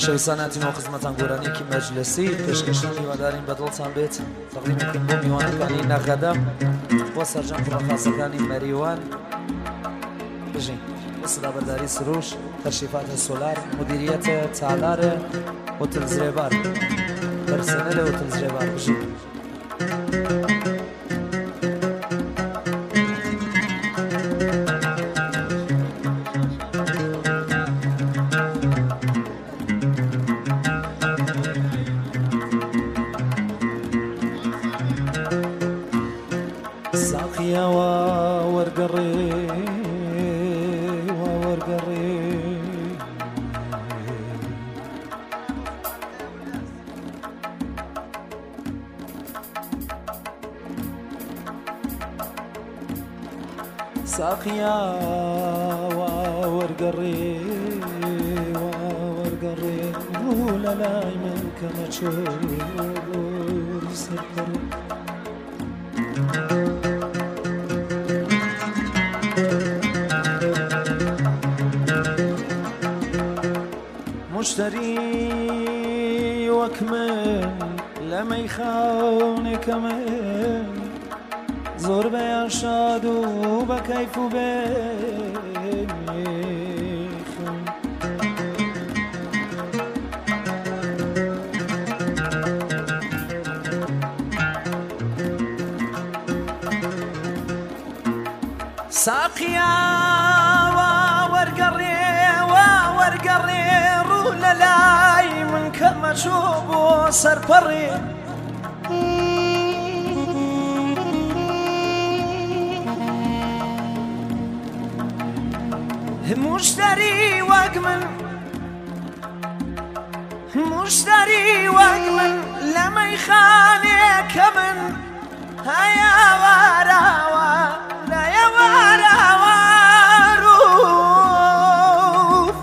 خۆشەویستاناتینەوە خزمەتان گۆرانێکی مەجلسی پێشکەشان هیوادارین بەدڵتان بێت تەقدیمەکەین بۆ میوانەکانی نەغەدەم بۆ سەرجەم کوڕەخاسەکانی مەریوان بژین بۆ سەدابەرداری سروش تەشریفاتە سۆلار مدیریەتە تالارە هۆتل زرێبار پەرسەنەلە هۆتل زرێبار بژین ساقيا وورقري ولا لا منك ما تشوف سكر مشتري وكمل لما يخوني كمان زور بيان شادو بكيف بيخم ساقيا وورقري رولا لاي من كما شوبو سربري مشتري وقمن لما يخانك من هيا وراوا لا يا وراوا روف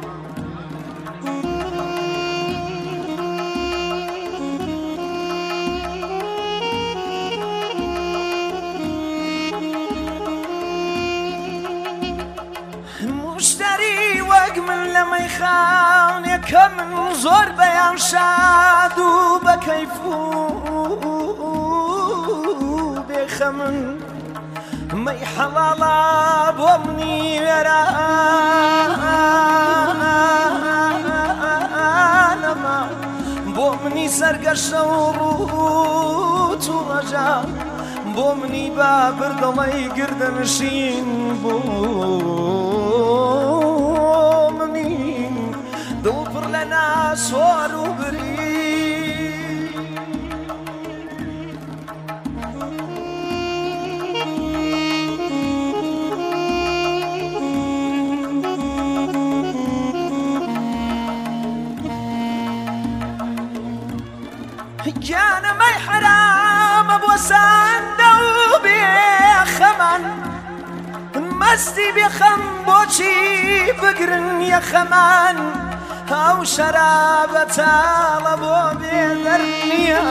مشتري وقمن لما يخانك من زور بيان شادو بكيفو بخمن ما يحلالا بومني ورانا بومني سرق الشوروت ورجع بومني بابر ضلي قرد مشين بومني دوبر لنا صور وبري جانا ما حرام بوسان دوبي خمان مستي بخم بوشي بقرن يا خمان او شرابة طالبو بيدرنيا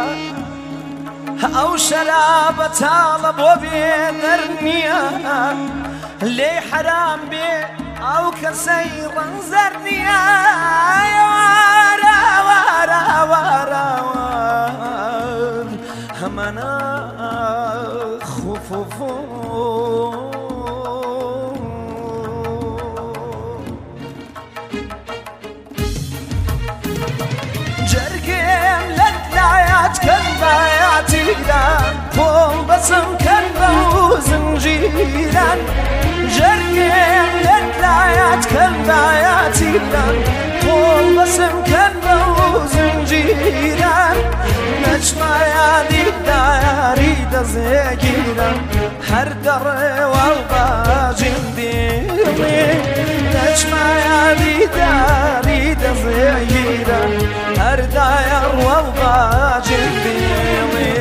او شرابة طالبو بيدرنيا لي حرام بي او كسي رنزرنيا يا وارا وارا وارا همنا خفوفو جرقم لدلايات كلبايات إيران طول بسم كلبا وزنجيران جرقم لدلايات كلبايات إيران طول بسم كلبا وزنجيران نجمع يا ديداري دزيجيرا هر در والباجن ديري نجمع يا ديداري دزيجيرا هر داير والباجن ديري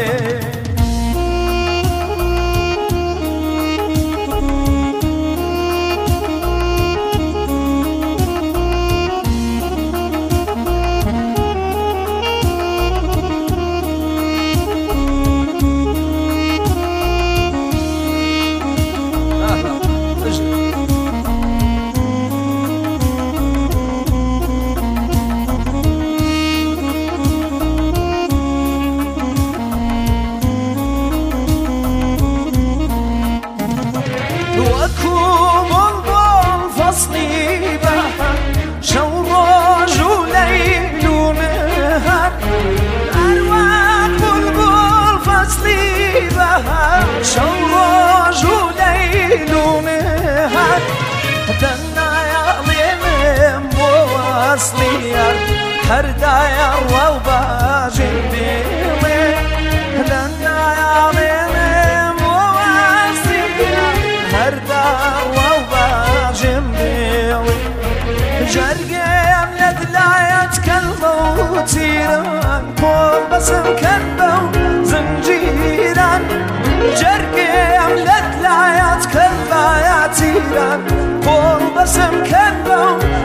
وصليار هردا يا وباجي ديلي لنا يا ليلم ووصليار هردا وباجي ديلي جرقيم لدلايات كلبو تيران كل بسم كلبو زنجيران جرقيم لدلايات كلبايا تيران كل بسم كلبو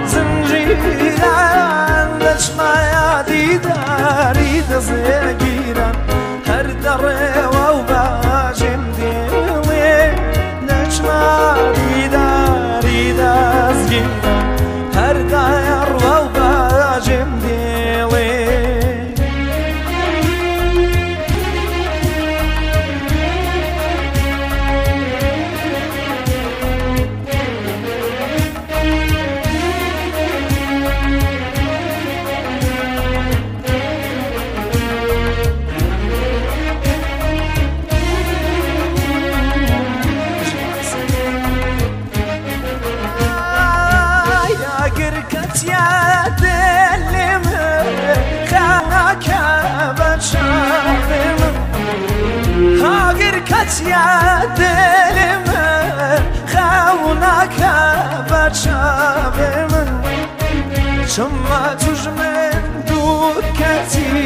زنجيران لجما يا ديداري دزيقيران هر دري وباجي مديلي لجما ديداري دزيقيران هر داير وباجي مديلي يا دلم خانك بشافم هاجر كت يا دلم خانك بشافم شما تجمن دور كتي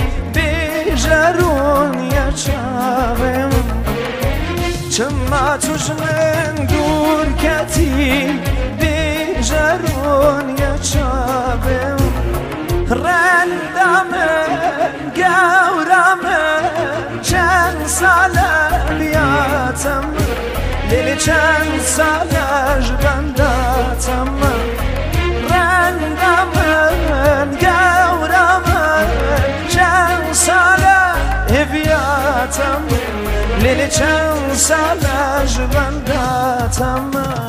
بجرون يا شافم شما تجمن دور كتي جرون يا شابم رندمن قورمن چند ساله بیاتم لیلی چند ساله جبنداتم رندمن قورمن چند ساله بیاتم لیلی چند ساله جبنداتم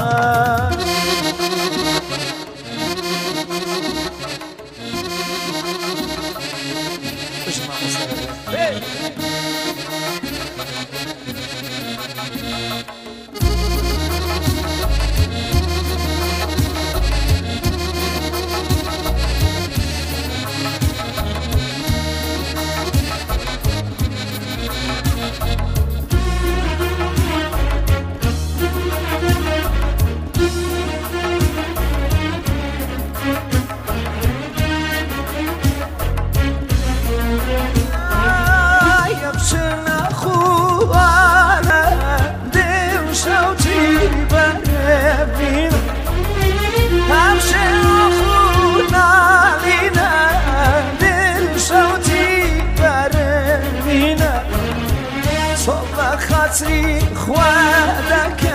خاطري خوادك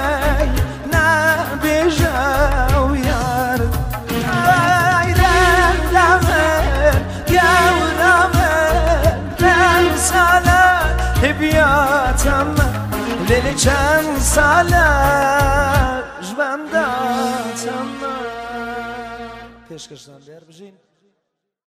نبيجا ويار ايران دمن قورمن تنسالا بياتم ليلي چند سالا جبنداتم پیشکش دار بجین